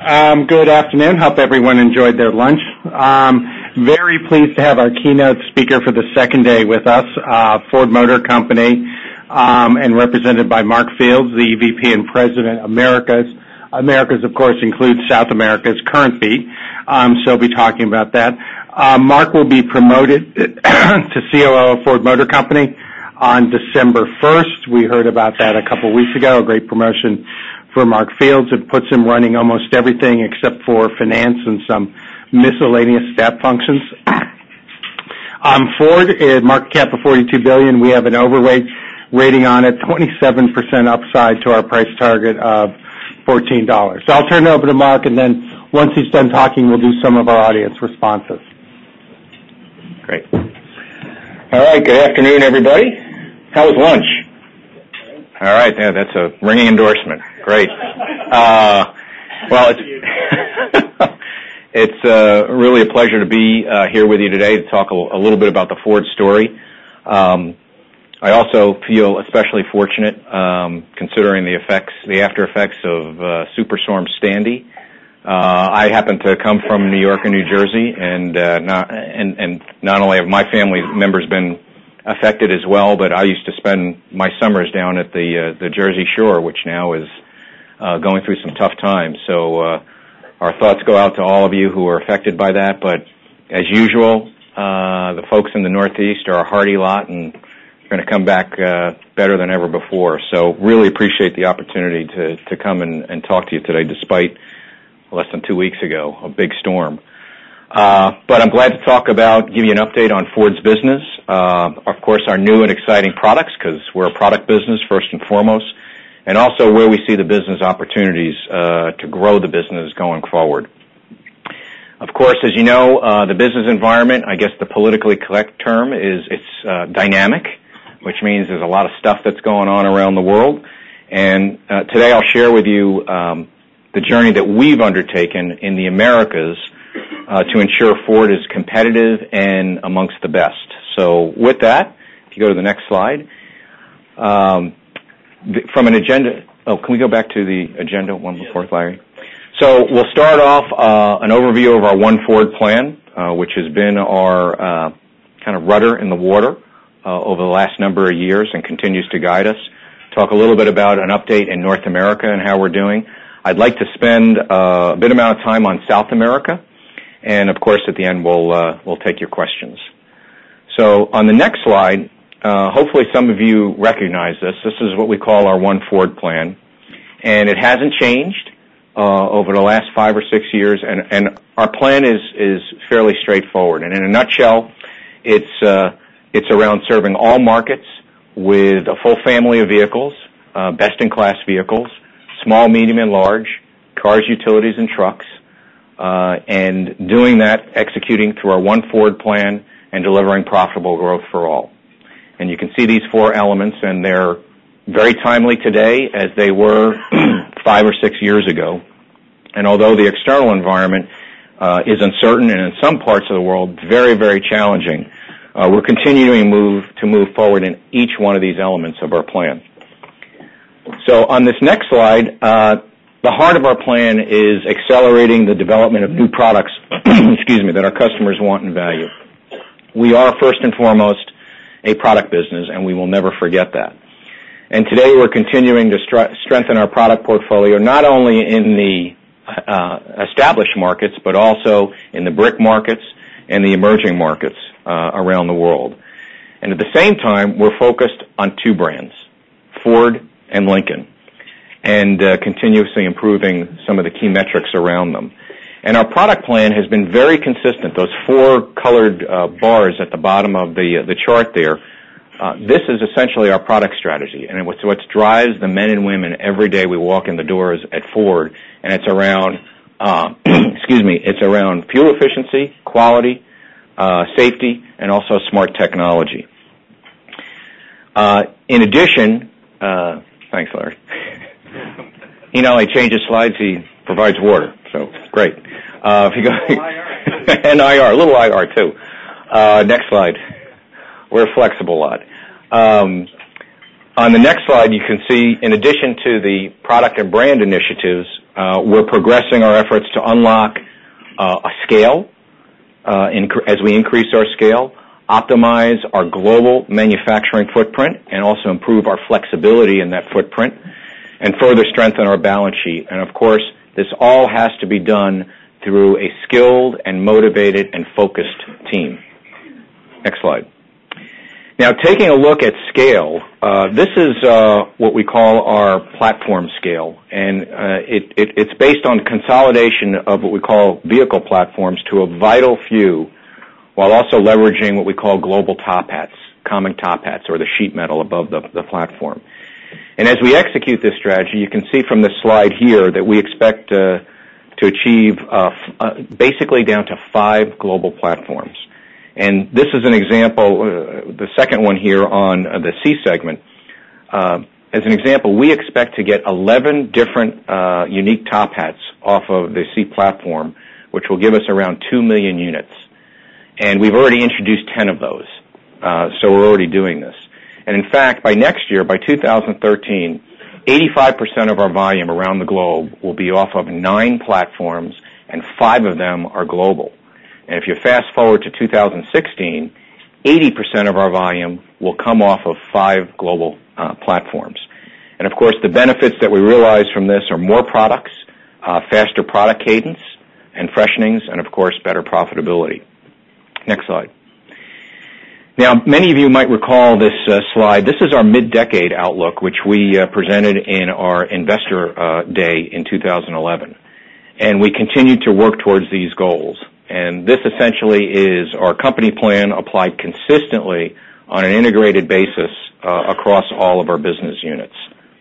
Good afternoon. Hope everyone enjoyed their lunch. Very pleased to have our keynote speaker for the second day with us, Ford Motor Company, and represented by Mark Fields, the EVP and President Americas. Americas, of course, includes South America's current beat, so we'll be talking about that. Mark will be promoted to COO of Ford Motor Company on December 1st. We heard about that a couple weeks ago, a great promotion for Mark Fields. It puts him running almost everything except for finance and some miscellaneous staff functions. Ford, market cap of $42 billion. We have an overweight rating on it, 27% upside to our price target of $14. So I'll turn it over to Mark, and then once he's done talking, we'll do some of our audience responses. Great. All right, good afternoon, everybody. How was lunch? All right, yeah, that's a ringing endorsement. Great. Well, it's really a pleasure to be here with you today to talk a little bit about the Ford story. I also feel especially fortunate considering the after effects of Superstorm Sandy. I happen to come from New York and New Jersey, and not only have my family members been affected as well, but I used to spend my summers down at the Jersey Shore, which now is going through some tough times. So our thoughts go out to all of you who are affected by that. But as usual, the folks in the Northeast are a hardy lot and are going to come back better than ever before. So really appreciate the opportunity to come and talk to you today, despite less than 2 weeks ago, a big storm. But I'm glad to give you an update on Ford's business. Of course, our new and exciting products, because we're a product business first and foremost, and also where we see the business opportunities to grow the business going forward. Of course, as you know, the business environment, I guess the politically correct term is it's dynamic, which means there's a lot of stuff that's going on around the world. And today I'll share with you the journey that we've undertaken in the Americas to ensure Ford is competitive and amongst the best. So with that, if you go to the next slide, from an agenda, can we go back to the agenda one before, Larry? So we'll start off an overview of our One Ford plan, which has been our kind of rudder in the water over the last number of years and continues to guide us. Talk a little bit about an update in North America and how we're doing. I'd like to spend a bit amount of time on South America, and of course at the end we'll take your questions. So on the next slide, hopefully some of you recognize this. This is what we call our One Ford plan, and it hasn't changed over the last 5 or 6 years, and our plan is fairly straightforward. And in a nutshell, it's around serving all markets with a full family of vehicles, best-in-class vehicles, small, medium, and large, cars, utilities, and trucks, and doing that, executing through our One Ford plan and delivering profitable growth for all. And you can see these 4 elements, and they're very timely today as they were 5 or 6 years ago. And although the external environment is uncertain and in some parts of the world very, very challenging, we're continuing to move forward in each one of these elements of our plan. So on this next slide, the heart of our plan is accelerating the development of new products that our customers want and value. We are first and foremost a product business, and we will never forget that. And today we're continuing to strengthen our product portfolio, not only in the established markets, but also in the BRIC markets and the emerging markets around the world. And at the same time, we're focused on 2 brands, Ford and Lincoln, and continuously improving some of the key metrics around them. And our product plan has been very consistent. Those 4 colored bars at the bottom of the chart there, this is essentially our product strategy, and it's what drives the men and women every day we walk in the doors at Ford, and it's around, it's around fuel efficiency, quality, safety, and also smart technology. In addition, thanks, Larry. He not only changes slides, he provides water, so great. If you go, and IR, a little IR too. Next slide. We're a flexible lot. On the next slide, you can see, in addition to the product and brand initiatives, We're progressing our efforts to unlock a scale as we increase our scale, optimize our global manufacturing footprint, and also improve our flexibility in that footprint, and further strengthen our balance sheet. And, of course, this all has to be done through a skilled and motivated and focused team. Next slide. Now, taking a look at scale, this is what we call our platform scale, and it's based on consolidation of what we call vehicle platforms to a vital few, while also leveraging what we call global top hats, common top hats, or the sheet metal above the platform. And as we execute this strategy, you can see from this slide here that we expect to achieve basically down to 5 global platforms. And this is an example, the second one here on the C segment. As an example, we expect to get 11 different unique top hats off of the C platform, which will give us around 2 million units. And we've already introduced 10 of those, so we're already doing this. And in fact, by next year, by 2013, 85% of our volume around the globe will be off of 9 platforms, and 5 of them are global. And if you fast forward to 2016, 80% of our volume will come off of 5 global platforms. And of course, the benefits that we realize from this are more products, faster product cadence and freshenings, and of course, better profitability. Next slide. Now, many of you might recall this slide. This is our mid-decade outlook, which we presented in our Investor Day in 2011. And we continue to work towards these goals. And this essentially is our company plan applied consistently on an integrated basis across all of our business units.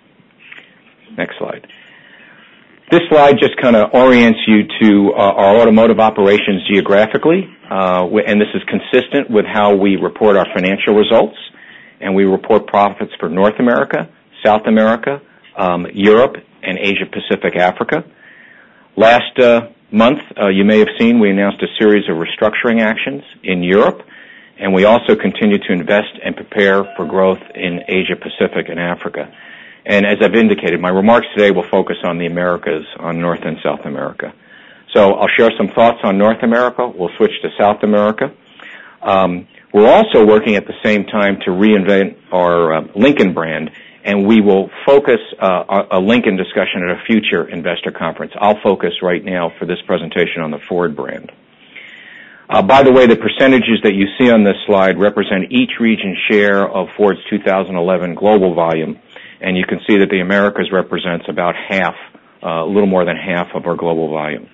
Next slide. This slide just kind of orients you to our automotive operations geographically, and this is consistent with how we report our financial results, and we report profits for North America, South America, Europe, and Asia Pacific Africa. Last month, you may have seen, we announced a series of restructuring actions in Europe, and we also continue to invest and prepare for growth in Asia Pacific and Africa. And as I've indicated, my remarks today will focus on the Americas, on North and South America. So I'll share some thoughts on North America. We'll switch to South America. We're also working at the same time to reinvent our Lincoln brand, and we will focus a Lincoln discussion at a future investor conference. I'll focus right now for this presentation on the Ford brand. By the way, the percentages that you see on this slide represent each region's share of Ford's 2011 global volume, and you can see that the Americas represents about half, a little more than half of our global volume.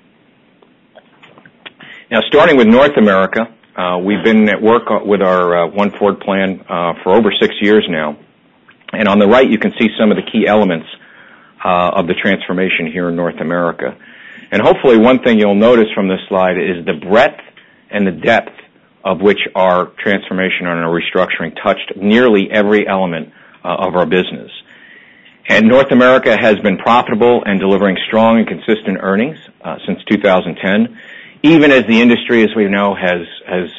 Now, starting with North America, we've been at work with our One Ford plan for over 6 years now. And on the right, you can see some of the key elements of the transformation here in North America. And hopefully one thing you'll notice from this slide is the breadth and the depth of which our transformation and our restructuring touched nearly every element of our business. And North America has been profitable and delivering strong and consistent earnings since 2010, even as the industry, as we know, has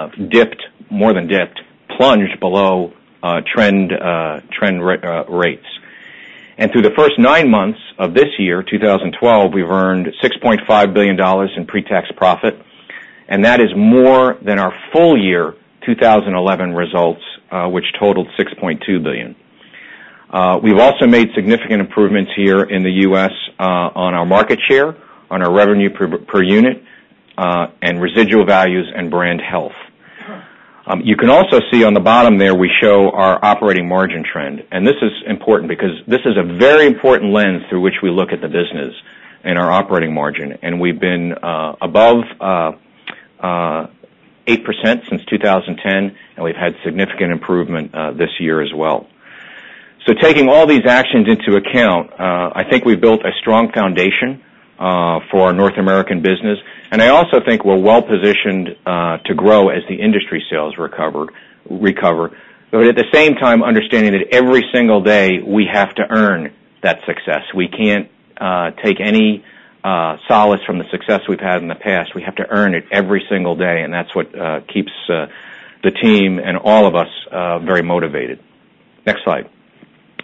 plunged below trend rates. And through the first 9 months of this year, 2012, we've earned $6.5 billion in pre-tax profit, and that is more than our full year 2011 results, which totaled $6.2 billion. We've also made significant improvements here in the U.S. On our market share, on our revenue per unit, and residual values and brand health. You can also see on the bottom there we show our operating margin trend. And this is important because this is a very important lens through which we look at the business and our operating margin. And we've been above 8% since 2010, and we've had significant improvement this year as well. So taking all these actions into account, I think we've built a strong foundation for our North American business, and I also think we're well positioned to grow as the industry sales recover, but at the same time understanding that every single day we have to earn that success. We can't take any solace from the success we've had in the past. We have to earn it every single day, and that's what keeps the team and all of us very motivated. Next slide.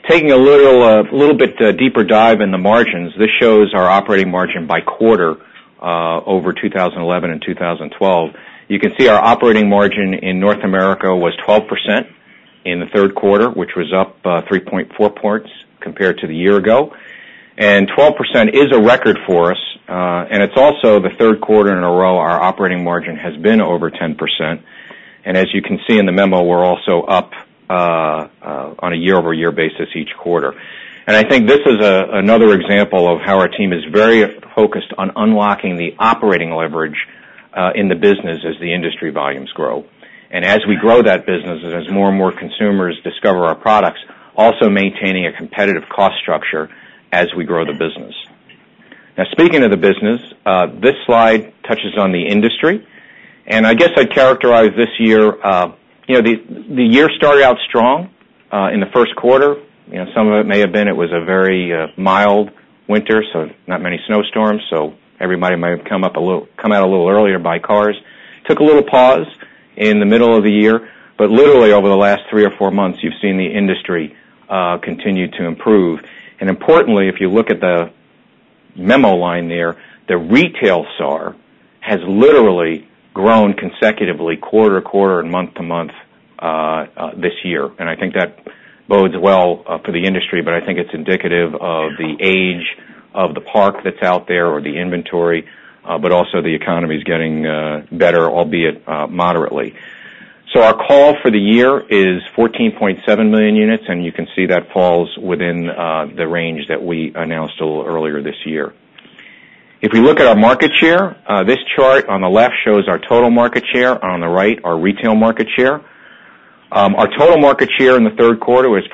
taking a little bit deeper dive in the margins, this shows our operating margin by quarter over 2011 and 2012. You can see our operating margin in North America was 12% in the third quarter, which was up 3.4 points compared to the year ago. And 12% is a record for us, and it's also the third quarter in a row our operating margin has been over 10%. And as you can see in the memo, we're also up on a year-over-year basis each quarter. And I think this is another example of how our team is very focused on unlocking the operating leverage in the business as the industry volumes grow. And as we grow that business and as more and more consumers discover our products, also maintaining a competitive cost structure as we grow the business. Now, speaking of the business, this slide touches on the industry, and I guess I'd characterize this year, the year started out strong in the first quarter. Some of it may have been it was a very mild winter, so not many snowstorms, so everybody might have come out a little earlier to buy cars. Took a little pause in the middle of the year, but literally over the last 3 or 4 months, you've seen the industry continue to improve. And importantly, if you look at the memo line there, the retail SAAR has literally grown consecutively quarter to quarter and month to month this year. And I think that bodes well for the industry, but I think it's indicative of the age of the park that's out there or the inventory, but also the economy is getting better, albeit moderately. So our call for the year is 14.7 million units, and you can see that falls within the range that we announced a little earlier this year. If we look at our market share, this chart on the left shows our total market share, on the right our retail market share. Our total market share in the third quarter was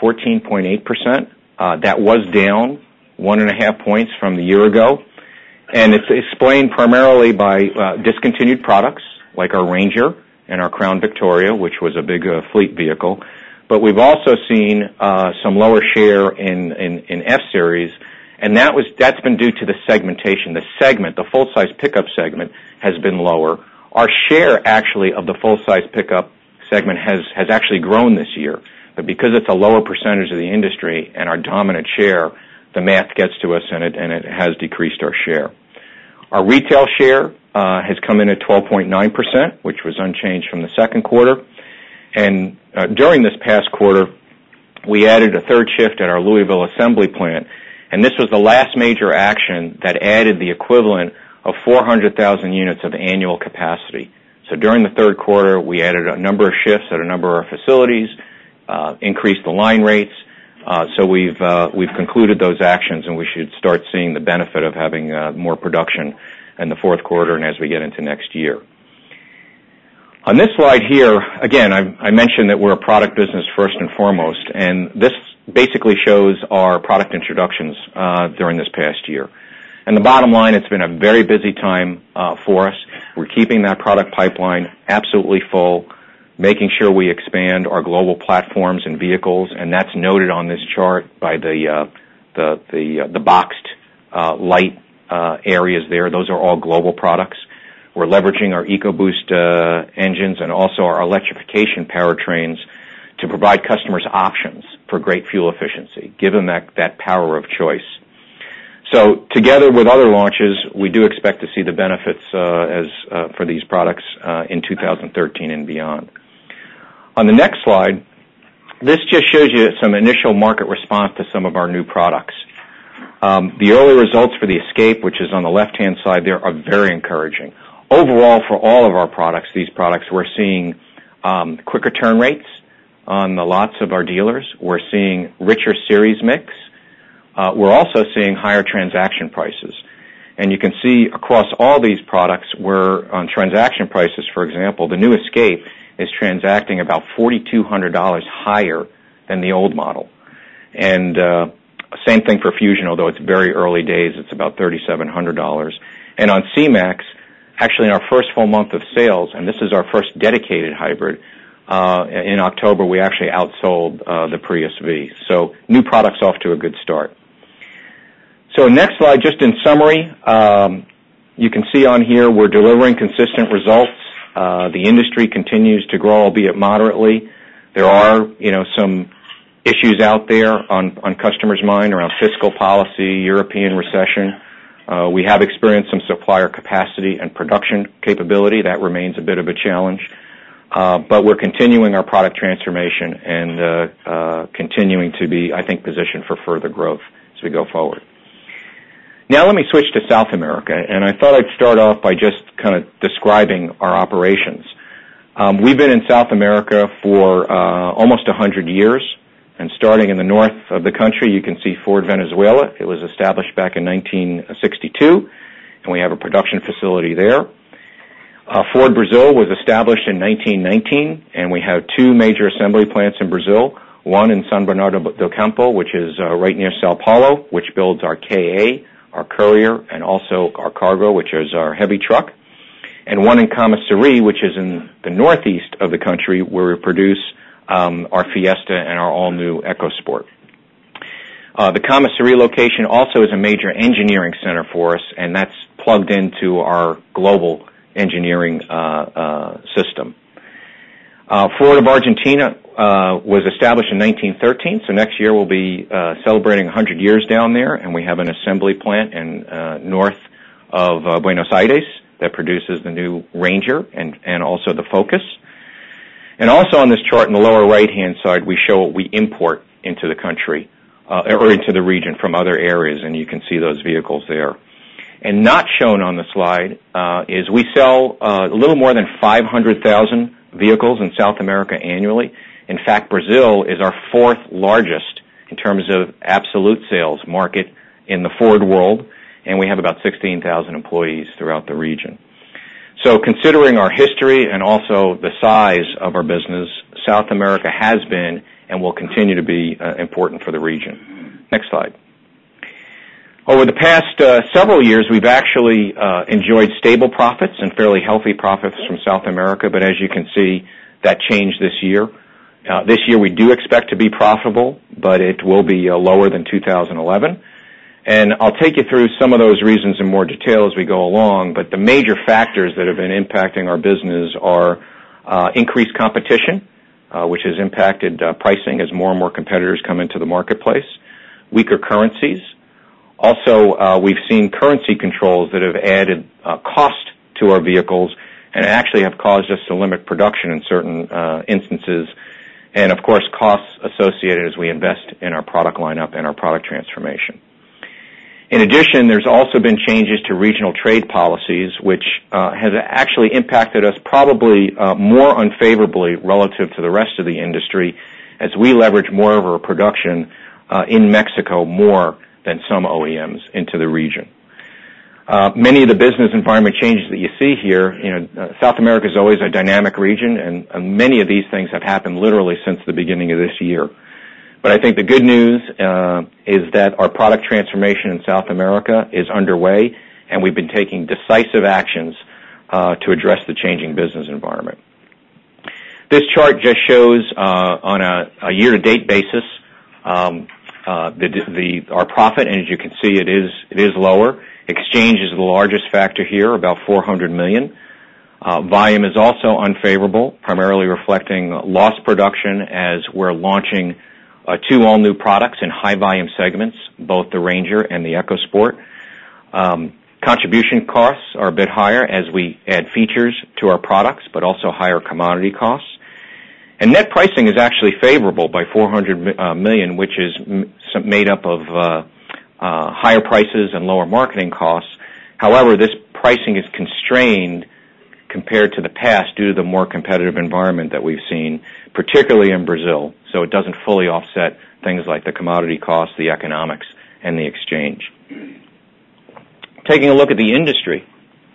14.8%. That was down 1.5 points from the year ago, and it's explained primarily by discontinued products like our Ranger and our Crown Victoria, which was a big fleet vehicle. But we've also seen some lower share in F-Series, and that's been due to the segmentation. The full-size pickup segment has been lower. Our share, actually, of the full-size pickup segment has actually grown this year. But because it's a lower percentage of the industry and our dominant share, the math gets to us, and it has decreased our share. Our retail share has come in at 12.9%, which was unchanged from the second quarter. And during this past quarter, we added a third shift at our Louisville assembly plant, and this was the last major action that added the equivalent of 400,000 units of annual capacity. So during the third quarter, we added a number of shifts at a number of our facilities, increased the line rates. So we've concluded those actions, and we should start seeing the benefit of having more production in the fourth quarter and as we get into next year. On this slide here, again, I mentioned that we're a product business first and foremost, and this basically shows our product introductions during this past year. And the bottom line, it's been a very busy time for us. We're keeping that product pipeline absolutely full, making sure we expand our global platforms and vehicles, and that's noted on this chart by the boxed light areas there. Those are all global products. We're leveraging our EcoBoost engines and also our electrification powertrains to provide customers options for great fuel efficiency, give them that power of choice. So together with other launches, we do expect to see the benefits for these products in 2013 and beyond. On the next slide, this just shows you some initial market response to some of our new products. The early results for the Escape, which is on the left-hand side there, are very encouraging. Overall, for all of our products, we're seeing quicker turn rates on the lots of our dealers. We're seeing richer series mix. We're also seeing higher transaction prices. And you can see across all these products, where on transaction prices, for example, the new Escape is transacting about $4,200 higher than the old model. And same thing for Fusion, although it's very early days, it's about $3,700. And on C-Max, actually in our first full month of sales, and this is our first dedicated hybrid, in October we actually outsold the Prius V. So new products off to a good start. So next slide, just in summary, you can see on here we're delivering consistent results. The industry continues to grow, albeit moderately. There are, some issues out there on customers' mind around fiscal policy, European recession. We have experienced some supplier capacity and production capability. That remains a bit of a challenge. But we're continuing our product transformation and continuing to be, I think, positioned for further growth as we go forward. Now let me switch to South America, and I thought I'd start off by just kind of describing our operations. We've been in South America for almost 100 years, and starting in the north of the country, you can see Ford Venezuela. It was established back in 1962, and we have a production facility there. Ford Brazil was established in 1919, and we have two major assembly plants in Brazil, one in São Bernardo do Campo, which is right near Sao Paulo, which builds our KA, our Courier, and also our Cargo, which is our heavy truck, and one in Camaçari, which is in the northeast of the country, where we produce our Fiesta and our all-new EcoSport. The Camaçari location also is a major engineering center for us, and that's plugged into our global engineering system. Ford of Argentina was established in 1913, so next year we'll be celebrating 100 years down there, and we have an assembly plant in north of Buenos Aires that produces the new Ranger and also the Focus. And also on this chart in the lower right-hand side, we show what we import into the country or into the region from other areas, and you can see those vehicles there. And not shown on the slide is we sell a little more than 500,000 vehicles in South America annually. In fact, Brazil is our fourth largest in terms of absolute sales market in the Ford world, and we have about 16,000 employees throughout the region. So considering our history and also the size of our business, South America has been and will continue to be important for the region. Next slide. Over the past several years, we've actually enjoyed stable profits and fairly healthy profits from South America, but as you can see, that changed this year. This year we do expect to be profitable, but it will be lower than 2011. And I'll take you through some of those reasons in more detail as we go along, but the major factors that have been impacting our business are increased competition, which has impacted pricing as more and more competitors come into the marketplace, weaker currencies. Also, we've seen currency controls that have added cost to our vehicles and actually have caused us to limit production in certain instances, and of course costs associated as we invest in our product lineup and our product transformation. In addition, there's also been changes to regional trade policies, which has actually impacted us probably more unfavorably relative to the rest of the industry as we leverage more of our production in Mexico more than some OEMs into the region. Many of the business environment changes that you see here, South America is always a dynamic region, and many of these things have happened literally since the beginning of this year. But I think the good news is that our product transformation in South America is underway, and we've been taking decisive actions to address the changing business environment. This chart just shows on a year-to-date basis our profit, and as you can see, it is lower. Exchange is the largest factor here, about $400 million. Volume is also unfavorable, primarily reflecting lost production as we're launching two all-new products in high-volume segments, both the Ranger and the EcoSport. Contribution costs are a bit higher as we add features to our products, but also higher commodity costs. And net pricing is actually favorable by $400 million, which is made up of higher prices and lower marketing costs. However, this pricing is constrained compared to the past due to the more competitive environment that we've seen, particularly in Brazil, so it doesn't fully offset things like the commodity costs, the economics, and the exchange. Taking a look at the industry,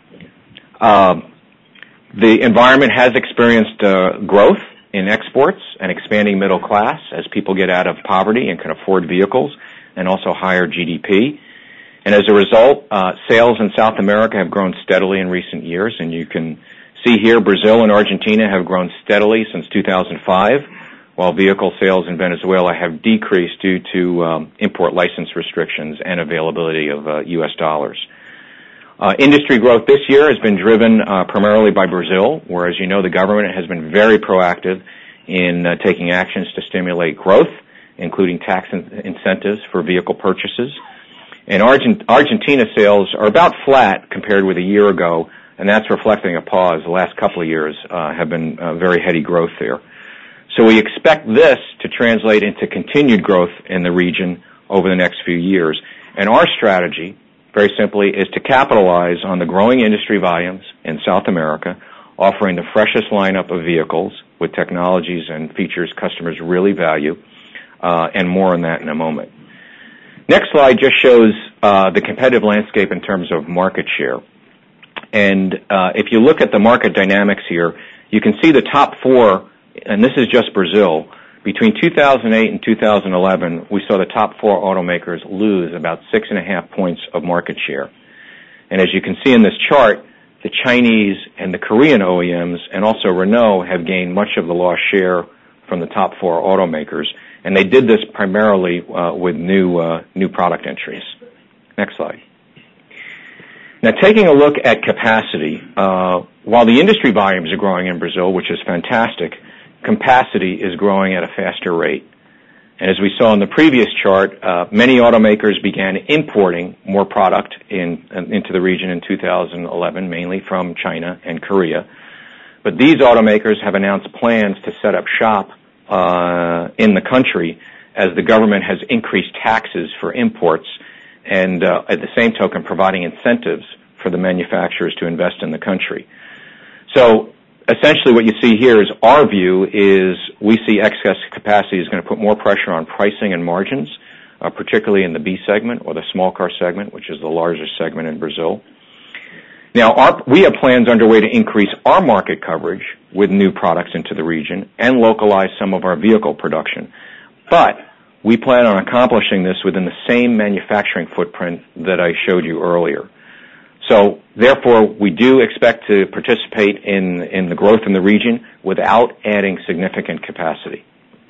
the environment has experienced growth in exports and expanding middle class as people get out of poverty and can afford vehicles, and also higher GDP. And as a result, sales in South America have grown steadily in recent years, and you can see here Brazil and Argentina have grown steadily since 2005, while vehicle sales in Venezuela have decreased due to import license restrictions and availability of U.S. dollars. Industry growth this year has been driven primarily by Brazil, where, as you know, the government has been very proactive in taking actions to stimulate growth, including tax incentives for vehicle purchases. And Argentina sales are about flat compared with a year ago, and that's reflecting a pause. The last couple of years have been very heady growth there. So we expect this to translate into continued growth in the region over the next few years. And our strategy, very simply, is to capitalize on the growing industry volumes in South America, offering the freshest lineup of vehicles with technologies and features customers really value, and more on that in a moment. Next slide just shows the competitive landscape in terms of market share. And if you look at the market dynamics here, you can see the top four, and this is just Brazil. Between 2008 and 2011, we saw the top four automakers lose about 6.5 points of market share. And as you can see in this chart, the Chinese and the Korean OEMs and also Renault have gained much of the lost share from the top four automakers. And they did this primarily with new product entries. Next slide. Now, taking a look at capacity, while the industry volumes are growing in Brazil, which is fantastic, capacity is growing at a faster rate. And as we saw in the previous chart, many automakers began importing more product into the region in 2011, mainly from China and Korea. But these automakers have announced plans to set up shop in the country as the government has increased taxes for imports and at the same token providing incentives for the manufacturers to invest in the country. So essentially what you see here is our view is we see excess capacity is going to put more pressure on pricing and margins, particularly in the B segment or the small car segment, which is the largest segment in Brazil. Now, we have plans underway to increase our market coverage with new products into the region and localize some of our vehicle production. But we plan on accomplishing this within the same manufacturing footprint that I showed you earlier. So, therefore, we do expect to participate in the growth in the region without adding significant capacity.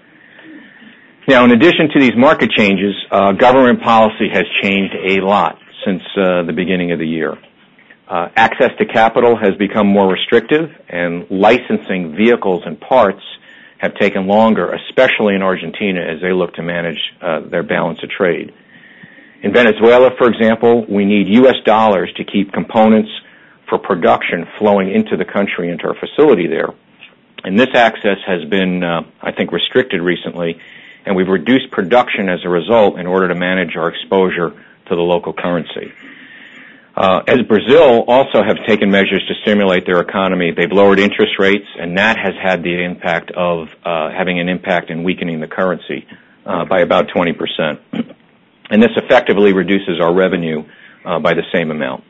Now, in addition to these market changes, government policy has changed a lot since the beginning of the year. Access to capital has become more restrictive, and licensing vehicles and parts have taken longer, especially in Argentina, as they look to manage their balance of trade. In Venezuela, for example, we need U.S. dollars to keep components for production flowing into the country, into our facility there. And this access has been, I think, restricted recently, and we've reduced production as a result in order to manage our exposure to the local currency. As Brazil also have taken measures to stimulate their economy, they've lowered interest rates, and that has had the impact of having an impact in weakening the currency by about 20%. And this effectively reduces our revenue by the same amount.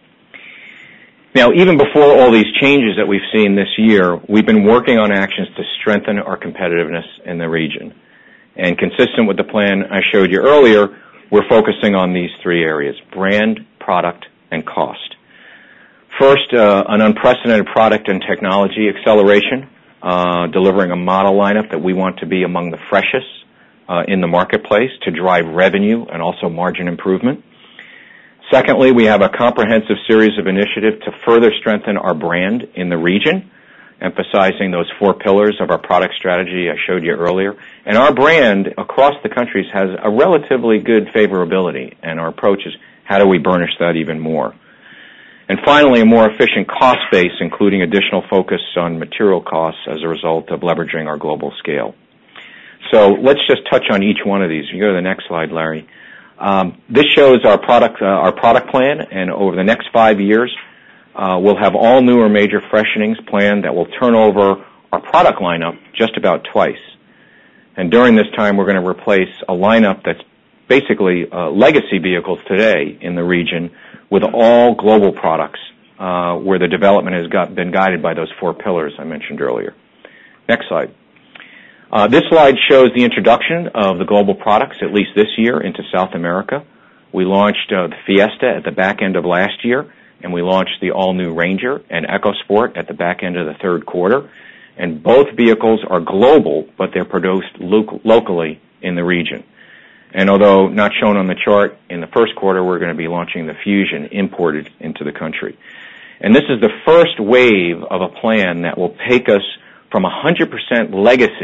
Now, even before all these changes that we've seen this year, we've been working on actions to strengthen our competitiveness in the region. And consistent with the plan I showed you earlier, we're focusing on these three areas: brand, product, and cost. First, an unprecedented product and technology acceleration, delivering a model lineup that we want to be among the freshest in the marketplace to drive revenue and also margin improvement. Secondly, we have a comprehensive series of initiatives to further strengthen our brand in the region, emphasizing those four pillars of our product strategy I showed you earlier. And our brand across the countries has a relatively good favorability, and our approach is how do we burnish that even more. And finally, a more efficient cost base, including additional focus on material costs as a result of leveraging our global scale. So let's just touch on each one of these. You go to the next slide, Larry. This shows our product plan, and over the next 5 years, we'll have all new or major freshenings planned that will turn over our product lineup just about twice. And during this time, we're going to replace a lineup that's basically legacy vehicles today in the region with all global products where the development has been guided by those four pillars I mentioned earlier. Next slide. This slide shows the introduction of the global products, at least this year, into South America. We launched the Fiesta at the back end of last year, and we launched the all-new Ranger and EcoSport at the back end of the third quarter. And both vehicles are global, but they're produced locally in the region. And although not shown on the chart, in the first quarter we're going to be launching the Fusion imported into the country. And this is the first wave of a plan that will take us from 100% legacy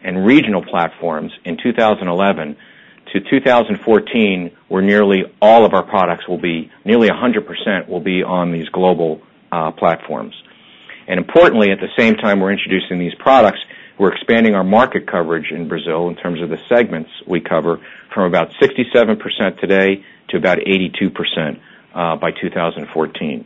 and regional platforms in 2011 to 2014, where nearly all of our products will be, nearly 100% will be on these global platforms. And importantly, at the same time we're introducing these products, we're expanding our market coverage in Brazil in terms of the segments we cover from about 67% today to about 82% by 2014.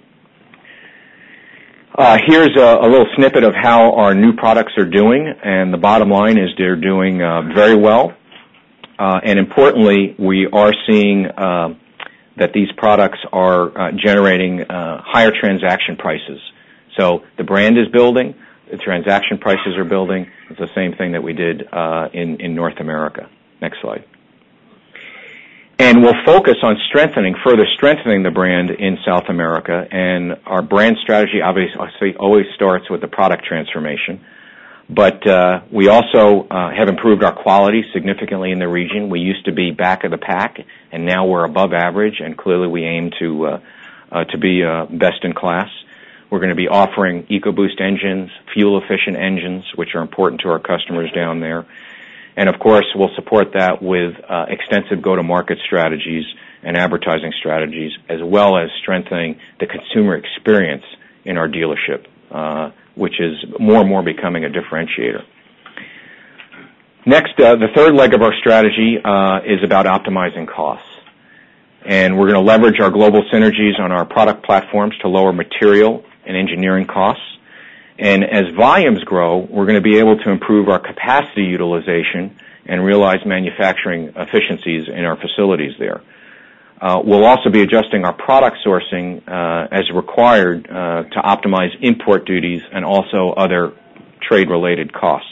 Here's a little snippet of how our new products are doing, and the bottom line is they're doing very well. And importantly, we are seeing that these products are generating higher transaction prices. So the brand is building, the transaction prices are building. It's the same thing that we did in North America. Next slide. And we'll focus on further strengthening the brand in South America. And our brand strategy obviously always starts with the product transformation. But we also have improved our quality significantly in the region. We used to be back of the pack, and now we're above average, and clearly we aim to be best in class. We're going to be offering EcoBoost engines, fuel-efficient engines, which are important to our customers down there. And, of course, we'll support that with extensive go-to-market strategies and advertising strategies, as well as strengthening the consumer experience in our dealership, which is more and more becoming a differentiator. Next, the third leg of our strategy is about optimizing costs. And we're going to leverage our global synergies on our product platforms to lower material and engineering costs. And as volumes grow, we're going to be able to improve our capacity utilization and realize manufacturing efficiencies in our facilities there. We'll also be adjusting our product sourcing as required to optimize import duties and also other trade-related costs.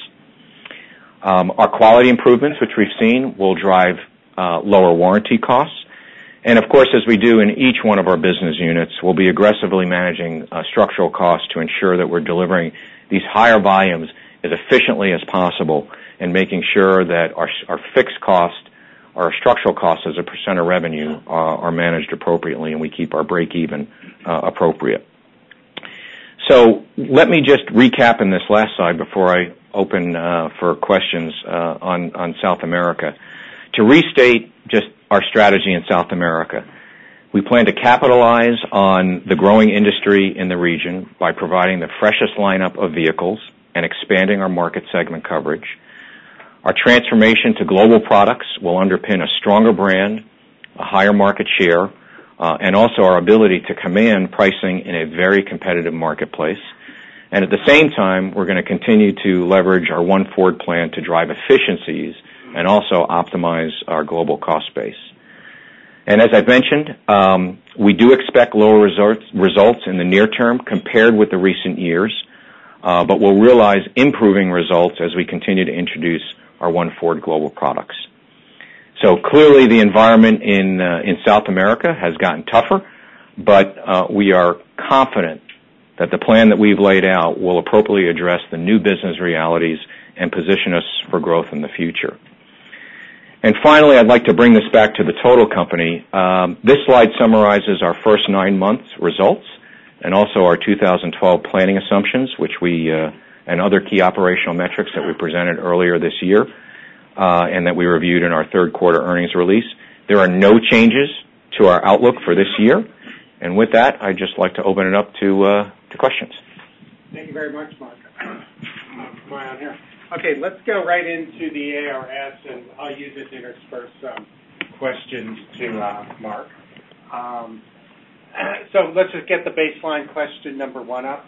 Our quality improvements, which we've seen, will drive lower warranty costs. And, of course, as we do in each one of our business units, we'll be aggressively managing structural costs to ensure that we're delivering these higher volumes as efficiently as possible and making sure that our fixed cost, our structural costs as a percent of revenue are managed appropriately and we keep our break-even appropriate. So let me just recap in this last slide before I open for questions on South America. To restate just our strategy in South America, we plan to capitalize on the growing industry in the region by providing the freshest lineup of vehicles and expanding our market segment coverage. Our transformation to global products will underpin a stronger brand, a higher market share, and also our ability to command pricing in a very competitive marketplace. And at the same time, we're going to continue to leverage our One Ford plan to drive efficiencies and also optimize our global cost base. And as I've mentioned, we do expect lower results in the near term compared with the recent years, but we'll realize improving results as we continue to introduce our One Ford global products. So clearly the environment in South America has gotten tougher, but we are confident that the plan that we've laid out will appropriately address the new business realities and position us for growth in the future. And finally, I'd like to bring this back to the total company. This slide summarizes our first 9 months results and also our 2012 planning assumptions, which we and other key operational metrics that we presented earlier this year and that we reviewed in our third quarter earnings release. There are no changes to our outlook for this year. And with that, I'd just like to open it up to questions. Thank you very much, Mark. Am I on here? Okay, let's go right into the ARS, and I'll use it to intersperse some questions to Mark. So let's just get the baseline question number 1 up.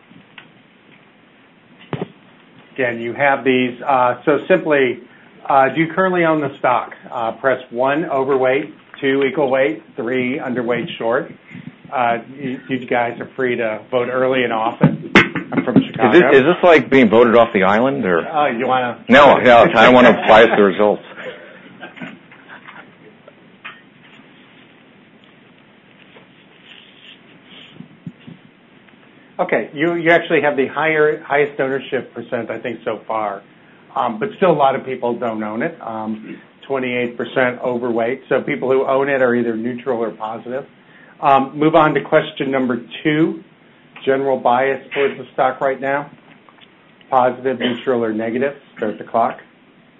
Again, you have these. So simply, do you currently own the stock? Press 1, overweight, 2, equal weight, 3, underweight, short. You guys are free to vote early and often. I'm from Chicago. Is this like being voted off the island, or? You want to? No, I don't want to bias the results. Okay, you actually have the highest ownership percent, I think, so far. But still a lot of people don't own it. 28% overweight. So people who own it are either neutral or positive. Move on to question number 2. General bias towards the stock right now. Positive, neutral, or negative. Start the clock.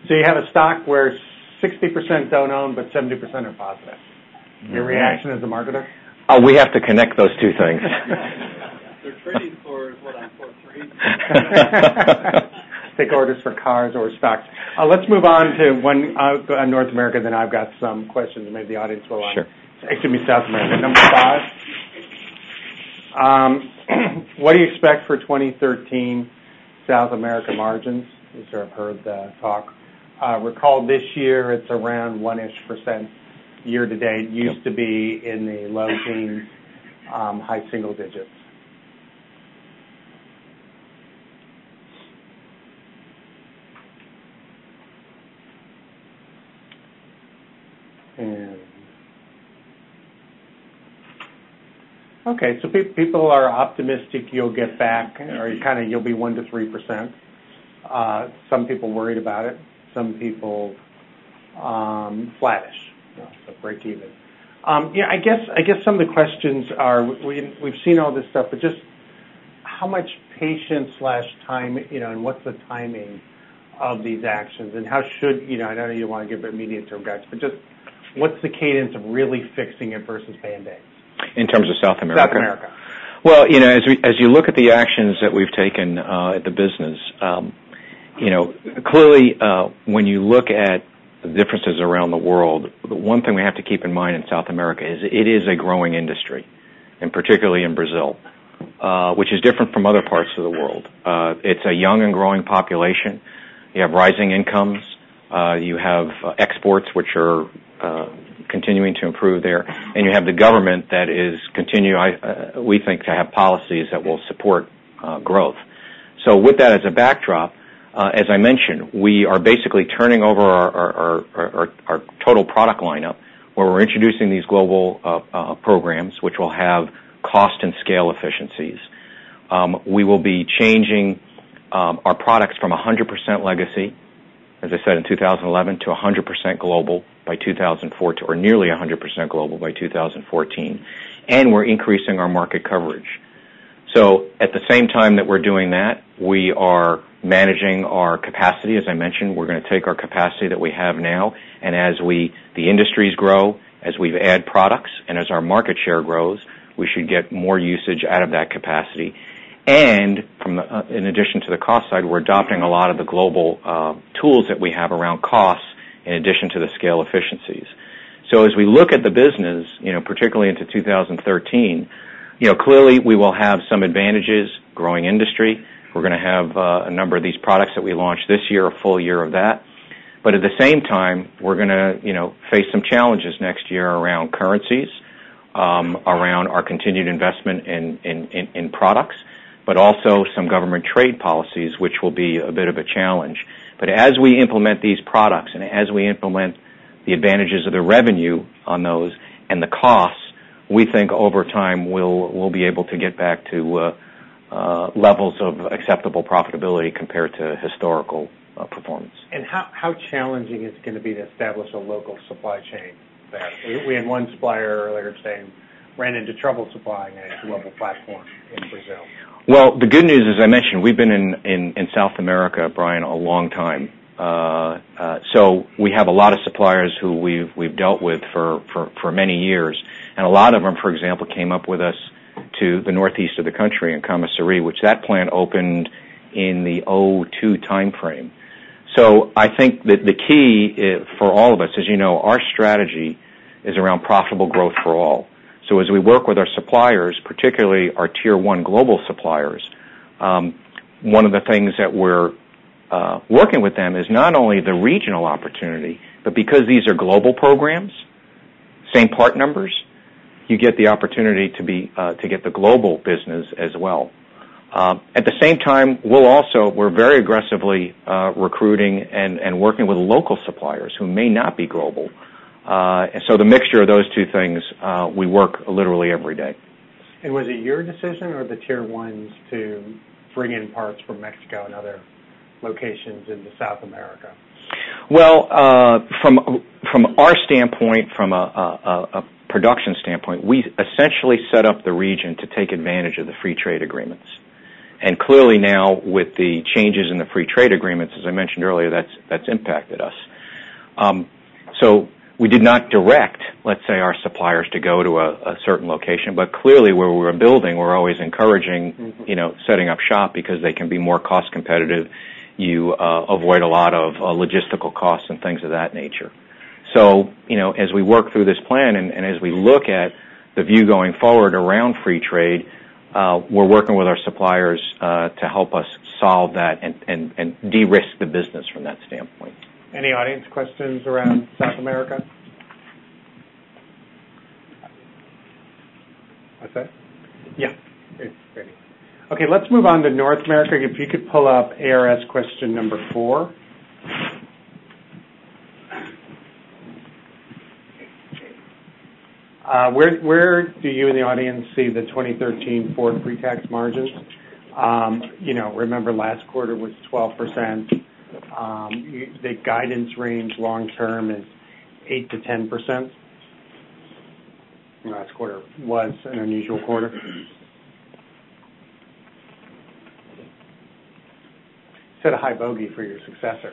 So you have a stock where 60% don't own, but 70% are positive. Your reaction as a marketer? We have to connect those two things. They're trading for what I'm for three. Take orders for cars or stocks. Let's move on to one North America. Then I've got some questions. Maybe the audience will. Sure. Excuse me, South America. Number 5. What do you expect for 2013 South America margins? You sort of heard the talk. Recall this year it's around 1-ish% year to date. Used to be in the low teens, high single digits. And okay, so people are optimistic you'll get back, or you'll be 1 to 3%. Some people worried about it. Some people flattish, so break even. I guess some of the questions are we've seen all this stuff, but just how much patience / time, and what's the timing of these actions, and how should I know you want to give immediate term guidance, but just what's the cadence of really fixing it versus Band-Aids? In terms of South America? South America. Well, as you look at the actions that we've taken at the business, clearly when you look at the differences around the world, the one thing we have to keep in mind in South America is it is a growing industry, and particularly in Brazil, which is different from other parts of the world. It's a young and growing population. You have rising incomes. You have exports, which are continuing to improve there, and you have the government that is we think, to have policies that will support growth. So with that as a backdrop, as I mentioned, we are basically turning over our total product lineup, where we're introducing these global programs, which will have cost and scale efficiencies. We will be changing our products from 100% legacy, as I said, in 2011, to 100% global by 2014, or nearly 100% global by 2014, and we're increasing our market coverage. So at the same time that we're doing that, we are managing our capacity. As I mentioned, we're going to take our capacity that we have now, and as the industries grow, as we add products, and as our market share grows, we should get more usage out of that capacity. And in addition to the cost side, we're adopting a lot of the global tools that we have around costs, in addition to the scale efficiencies. So as we look at the business, particularly into 2013, clearly we will have some advantages, growing industry. We're going to have a number of these products that we launched this year, a full year of that. But at the same time, we're going to, face some challenges next year around currencies, around our continued investment in products, but also some government trade policies, which will be a bit of a challenge. But as we implement these products, and as we implement the advantages of the revenue on those and the costs, we think over time we'll be able to get back to levels of acceptable profitability compared to historical performance. And how challenging is it going to be to establish a local supply chain there? We had one supplier earlier saying ran into trouble supplying a global platform in Brazil. Well, the good news, as I mentioned, we've been in South America, Brian, a long time. So we have a lot of suppliers who we've dealt with for many years. And a lot of them, for example, came up with us to the northeast of the country in Camaçari, which that plant opened in the 2002 time frame. So I think that the key for all of us, as you know, our strategy is around profitable growth for all. So as we work with our suppliers, particularly our Tier 1 global suppliers, one of the things that we're working with them is not only the regional opportunity, but because these are global programs, same part numbers, you get the opportunity to get the global business as well. At the same time, we're very aggressively recruiting and working with local suppliers who may not be global. And so the mixture of those two things, we work literally every day. And was it your decision or the Tier 1s to bring in parts from Mexico and other locations into South America? Well, from our standpoint, from a production standpoint, we essentially set up the region to take advantage of the free trade agreements. And clearly now, with the changes in the free trade agreements, as I mentioned earlier, that's impacted us. So we did not direct, let's say, our suppliers to go to a certain location, but clearly where we're building, we're always encouraging, setting up shop because they can be more cost competitive. You avoid a lot of logistical costs and things of that nature. So, as we work through this plan and as we look at the view going forward around free trade, we're working with our suppliers to help us solve that and de-risk the business from that standpoint. Any audience questions around South America? What's that? Yeah, it's ready. Okay, let's move on to North America. If you could pull up ARS question number 4. Where do you in the audience see the 2013 Ford pre-tax margins? Remember last quarter was 12%. The guidance range long term is 8 to 10%. Last quarter was an unusual quarter. Set a high bogey for your successor.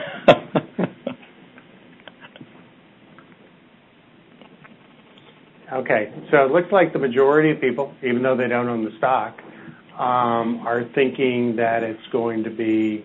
Okay, so it looks like the majority of people, even though they don't own the stock, are thinking that it's going to be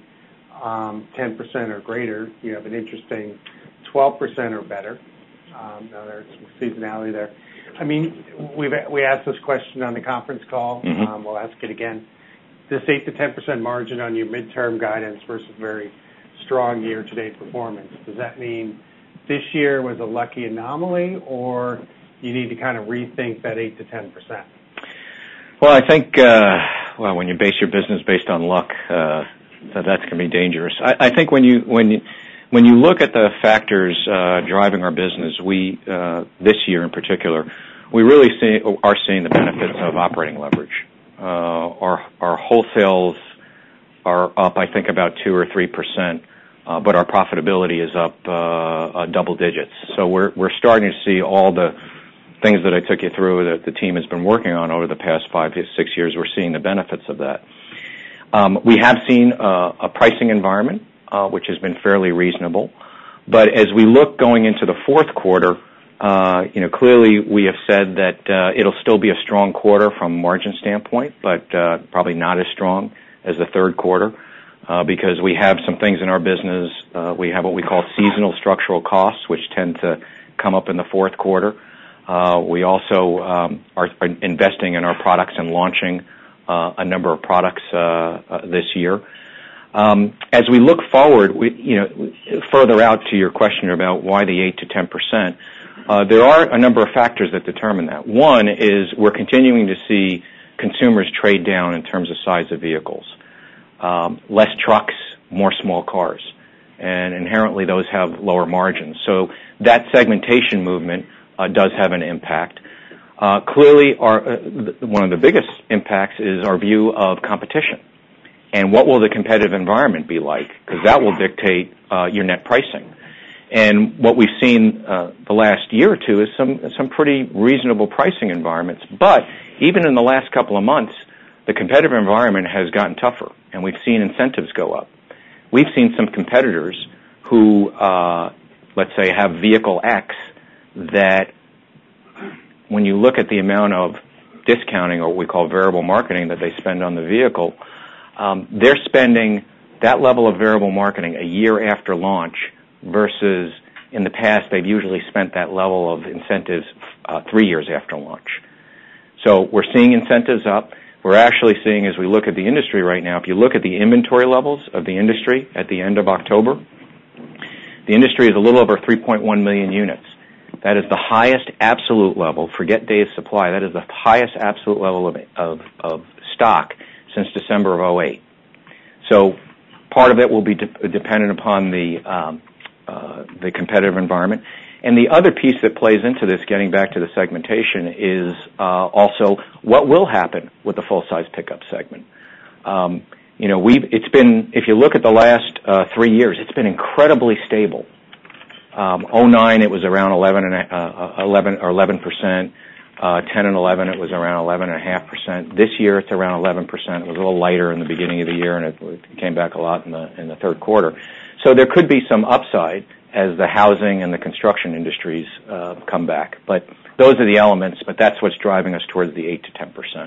10% or greater. You have an interesting 12% or better. Now there's some seasonality there. I mean, we asked this question on the conference call. We'll ask it again. This 8 to 10% margin on your midterm guidance versus very strong year-to-date performance, does that mean this year was a lucky anomaly, or you need to kind of rethink that 8 to 10%? Well, I think, when you base your business based on luck, that's going to be dangerous. I think when you look at the factors driving our business, we this year in particular, we really are seeing the benefits of operating leverage. Our wholesales are up, I think, about 2 or 3%, but our profitability is up double digits. So we're starting to see all the things that I took you through that the team has been working on over the past 5 to 6 years. We're seeing the benefits of that. We have seen a pricing environment which has been fairly reasonable, but as we look going into the fourth quarter, clearly we have said that it'll still be a strong quarter from a margin standpoint, but probably not as strong as the third quarter because we have some things in our business. We have what we call seasonal structural costs, which tend to come up in the fourth quarter. We also are investing in our products and launching a number of products this year. As we look forward, further out to your question about why the 8 to 10%, there are a number of factors that determine that. One is we're continuing to see consumers trade down in terms of size of vehicles. Less trucks, more small cars, and inherently those have lower margins. So that segmentation movement does have an impact. Clearly, one of the biggest impacts is our view of competition. And what will the competitive environment be like? Because that will dictate your net pricing. And what we've seen the last year or two is some pretty reasonable pricing environments. But even in the last couple of months, the competitive environment has gotten tougher, and we've seen incentives go up. We've seen some competitors who, let's say, have vehicle X that when you look at the amount of discounting or what we call variable marketing that they spend on the vehicle, they're spending that level of variable marketing a year after launch versus in the past they've usually spent that level of incentives 3 years after launch. So we're seeing incentives up. We're actually seeing, as we look at the industry right now, if you look at the inventory levels of the industry at the end of October, the industry is a little over 3.1 million units. That is the highest absolute level, forget days supply, that is the highest absolute level of stock since December of 2008. So part of it will be dependent upon the competitive environment. And the other piece that plays into this, getting back to the segmentation, is also what will happen with the full-size pickup segment. It's been, if you look at the last 3 years, it's been incredibly stable. 2009, it was around 11%. 10 and 11, it was around 11.5%. This year, it's around 11%. It was a little lighter in the beginning of the year, and it came back a lot in the third quarter. So there could be some upside as the housing and the construction industries come back. But those are the elements, but that's what's driving us towards the 8 to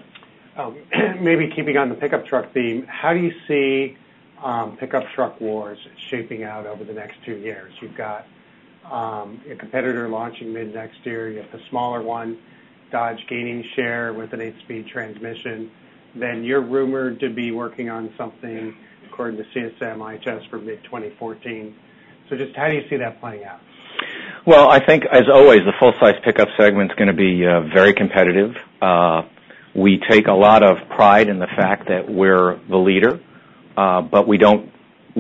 10%. Maybe keeping on the pickup truck theme, how do you see pickup truck wars shaping out over the next 2 years? You've got a competitor launching mid-next year. You have the smaller one, Dodge gaining share with an 8-speed transmission. Then you're rumored to be working on something, according to CSM IHS, for mid-2014. So just how do you see that playing out? Well, I think, as always, the full-size pickup segment is going to be very competitive. We take a lot of pride in the fact that we're the leader, but we don't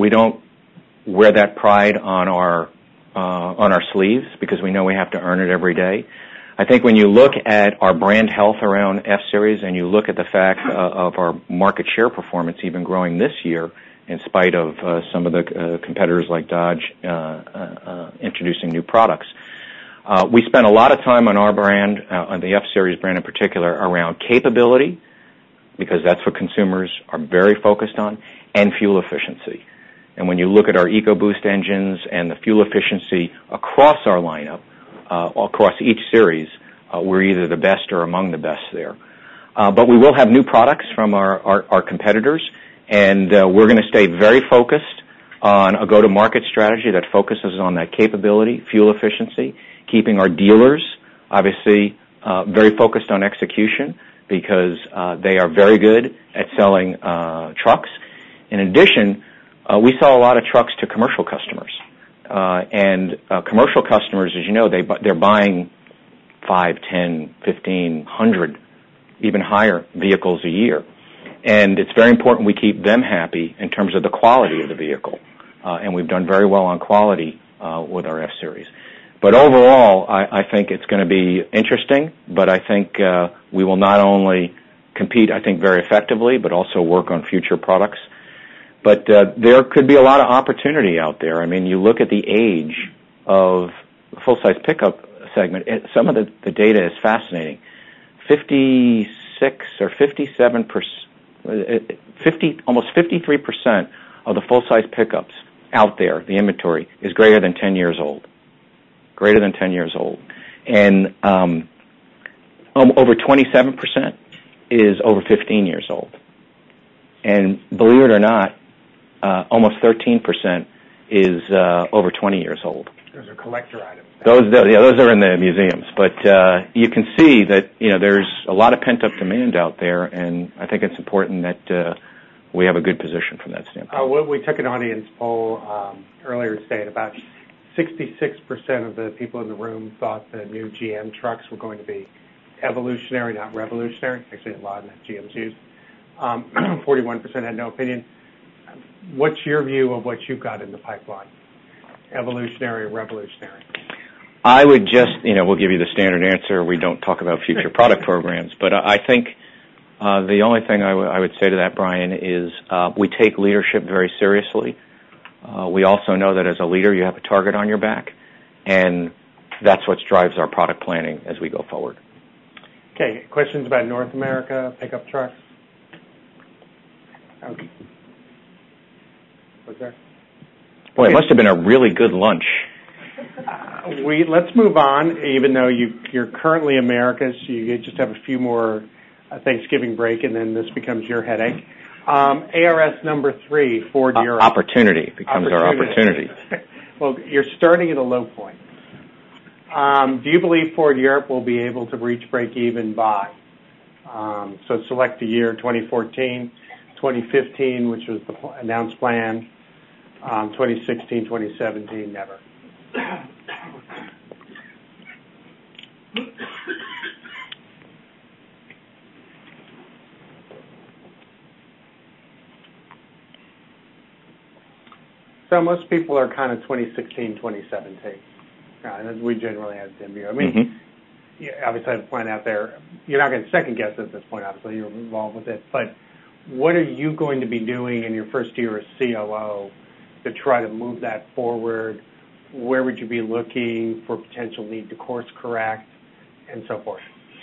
wear that pride on our sleeves because we know we have to earn it every day. I think when you look at our brand health around F-Series and you look at the fact of our market share performance even growing this year in spite of some of the competitors like Dodge introducing new products, we spend a lot of time on our brand, on the F-Series brand in particular, around capability, because that's what consumers are very focused on, and fuel efficiency. And when you look at our EcoBoost engines and the fuel efficiency across our lineup, across each series, we're either the best or among the best there. But we will have new products from our competitors, and we're going to stay very focused on a go-to-market strategy that focuses on that capability, fuel efficiency, keeping our dealers, obviously, very focused on execution because they are very good at selling trucks. In addition, we sell a lot of trucks to commercial customers. And commercial customers, as you know, they're buying 5, 10, 15, 100, even higher vehicles a year. And it's very important we keep them happy in terms of the quality of the vehicle. And we've done very well on quality with our F-Series. But overall, I think it's going to be interesting, but I think we will not only compete, I think, very effectively, but also work on future products. But there could be a lot of opportunity out there. I mean, you look at the age of the full-size pickup segment, some of the data is fascinating. 56 or 57%, almost 53% of the full-size pickups out there, the inventory, is greater than 10 years old. Greater than 10 years old. And over 27% is over 15 years old. And believe it or not, almost 13% is over 20 years old. Those are collector items. Those are in the museums. But you can see that there's a lot of pent-up demand out there, and I think it's important that we have a good position from that standpoint. We took an audience poll earlier today, and about 66% of the people in the room thought the new GM trucks were going to be evolutionary, not revolutionary. Actually, a lot of that GM's used. 41% had no opinion. What's your view of what you've got in the pipeline? Evolutionary or revolutionary? I would just, we'll give you the standard answer. We don't talk about future product programs. But I think the only thing I would say to that, Brian, is we take leadership very seriously. We also know that as a leader, you have a target on your back, and that's what drives our product planning as we go forward. Okay, questions about North America pickup trucks? Okay. Was there? Boy, it must have been a really good lunch. Let's move on. Even though you're currently America's, you just have a few more Thanksgiving break, and then this becomes your headache. ARS number 3, Ford Europe. Opportunity becomes our opportunity. Well, you're starting at a low point. Do you believe Ford Europe will be able to reach break even by? So select the year 2014, 2015, which was the announced plan, 2016, 2017, never. So most people are kind of 2016, 2017. We generally have the view. I mean, obviously I have a plan out there. You're not going to second guess at this point, obviously. You're involved with it. But what are you going to be doing in your first year as COO to try to move that forward? Where would you be looking for potential need to course correct and so forth?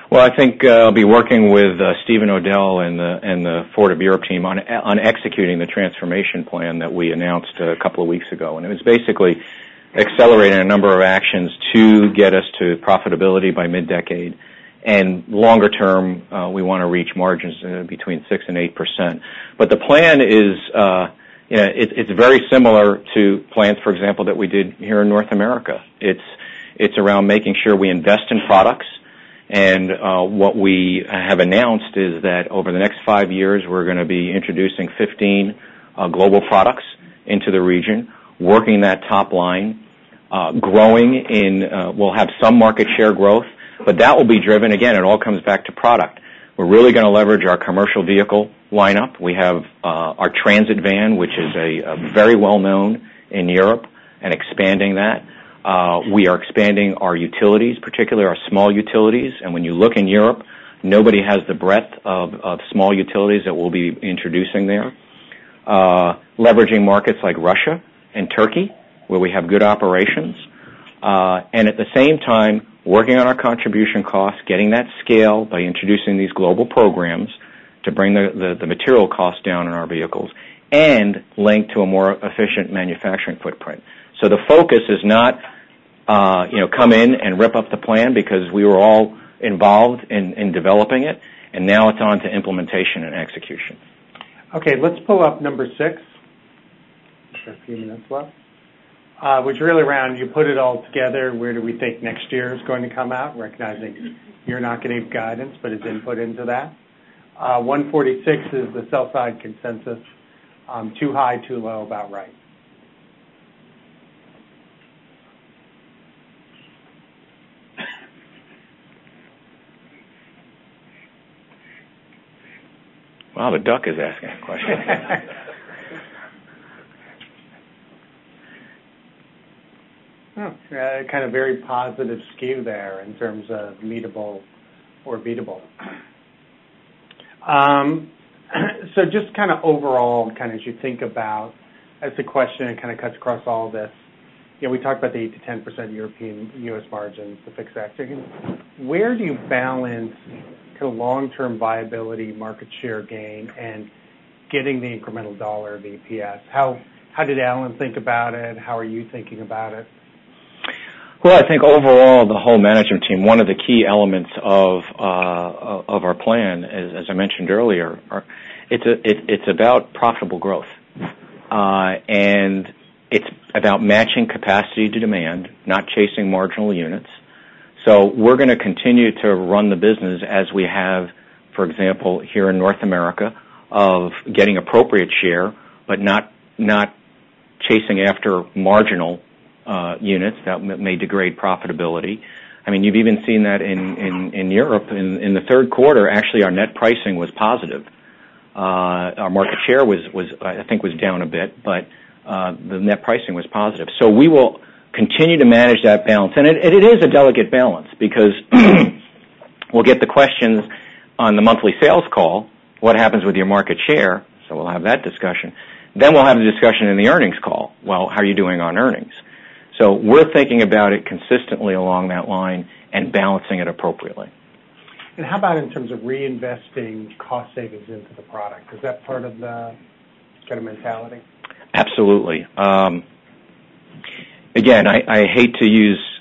Well, I think I'll be working with Stephen Odell and the Ford of Europe team on executing the transformation plan that we announced a couple of weeks ago. And it was basically accelerating a number of actions to get us to profitability by mid-decade. And longer term, we want to reach margins between 6 and 8%. But the plan is, it's very similar to plans, for example, that we did here in North America. It's around making sure we invest in products. And what we have announced is that over the next 5 years, we're going to be introducing 15 global products into the region, working that top line, growing in, we'll have some market share growth, but that will be driven, again, it all comes back to product. We're really going to leverage our commercial vehicle lineup. We have our transit van, which is a very well known in Europe, and expanding that. We are expanding our utilities, particularly our small utilities, and when you look in Europe, nobody has the breadth of small utilities that we'll be introducing there. Leveraging markets like Russia and Turkey, where we have good operations, and at the same time, working on our contribution costs, getting that scale by introducing these global programs to bring the material costs down in our vehicles, and linked to a more efficient manufacturing footprint. So the focus is not, come in and rip up the plan, because we were all involved in developing it, and now it's on to implementation and execution. Okay, let's pull up number 6. Got a few minutes left. Which really around, you put it all together, where do we think next year is going to come out, recognizing you're not going to give guidance, but is input into that. 146 is the sell-side consensus. Too high, too low, about right. Wow, the duck is asking a question. Kind of very positive skew there in terms of meetable or beatable. So just kind of overall, kind of as you think about, as the question, it kind of cuts across all of this, we talked about the 8 to 10% European, U.S. margins, the fixed activity. Where do you balance kind of long-term viability, market share gain, and getting the incremental dollar of EPS? How did Alan think about it? How are you thinking about it? Well, I think overall, the whole management team, one of the key elements of our plan, as I mentioned earlier, it's about profitable growth, and it's about matching capacity to demand, not chasing marginal units. So we're going to continue to run the business as we have, for example, here in North America, of getting appropriate share, but not chasing after marginal units that may degrade profitability. I mean, you've even seen that in Europe. In the third quarter, actually, our net pricing was positive. Our market share was down a bit, but the net pricing was positive. So we will continue to manage that balance, and it is a delicate balance, because we'll get the questions on the monthly sales call, what happens with your market share? So we'll have that discussion. Then we'll have the discussion in the earnings call. Well, how are you doing on earnings? So we're thinking about it consistently along that line and balancing it appropriately. And how about in terms of reinvesting cost savings into the product? Is that part of the kind of mentality? Absolutely. Again, I hate to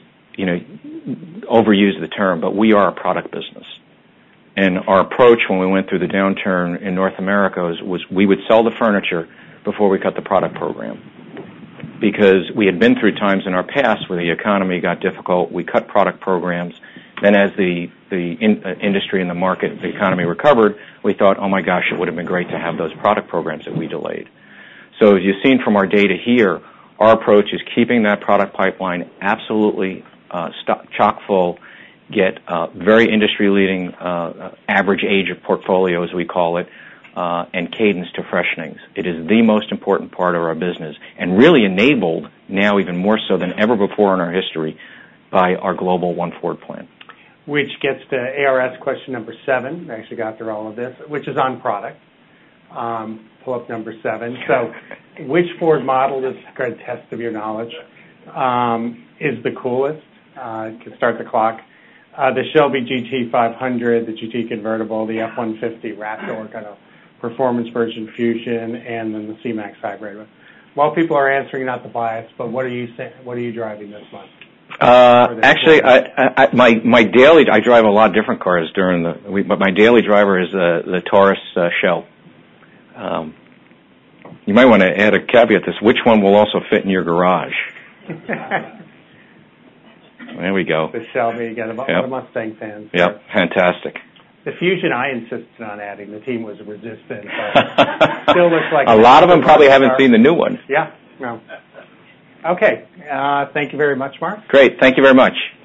overuse the term, but we are a product business. And our approach when we went through the downturn in North America was we would sell the furniture before we cut the product program. Because we had been through times in our past where the economy got difficult, we cut product programs. Then as the industry and the market, the economy recovered, we thought, oh my gosh, it would have been great to have those product programs that we delayed. So as you've seen from our data here, our approach is keeping that product pipeline absolutely chock full, get very industry-leading average age of portfolio, as we call it, and cadence to freshenings. It is the most important part of our business, and really enabled, now even more so than ever before in our history, by our global One Ford plan. Which gets to ARS question number 7. I actually got through all of this, which is on product. Pull up number 7. So which Ford model, this is a good test of your knowledge, is the coolest? Can start the clock. the Shelby GT 500, the GT convertible, the F-150 Raptor kind of performance version Fusion, and then the C-Max hybrid. While people are answering not the bias, but what are you driving this month? Actually, my daily, I drive a lot of different cars during the week, but my daily driver is the Taurus Shell. You might want to add a caveat to this. Which one will also fit in your garage? There we go. The Shelby, you got a lot of Mustang fans. Yep, fantastic. The Fusion, I insisted on adding. The team was resistant. Still looks like a lot of them probably haven't seen the new one. Yeah. No. Okay. Thank you very much, Mark. Great. Thank you very much.